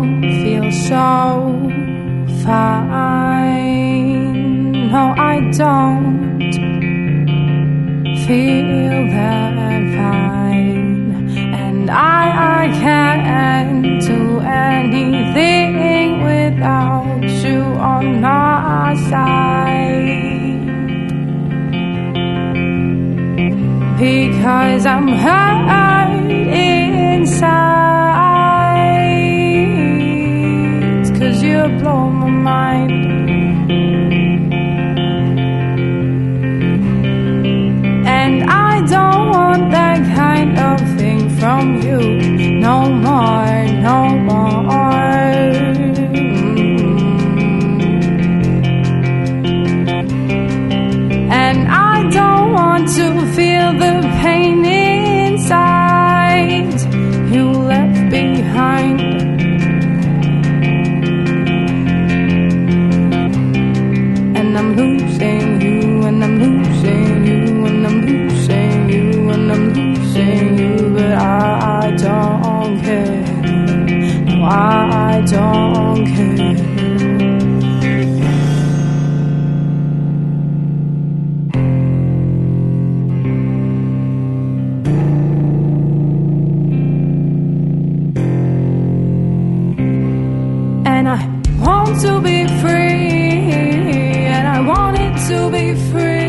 don't feel so fine. No, I don't feel that fine. And I can't do anything without you on my side. Because I'm hurt inside, 'cause you blow my mind. And I don't want that kind of thing from you. No more, no more. And I don't want to feel the pain inside you left behind. And I'm losing you, and I'm losing you, and I'm losing you, and I'm losing you. But I don't care. No, I don't care. And I want to be free, and I want it to be free.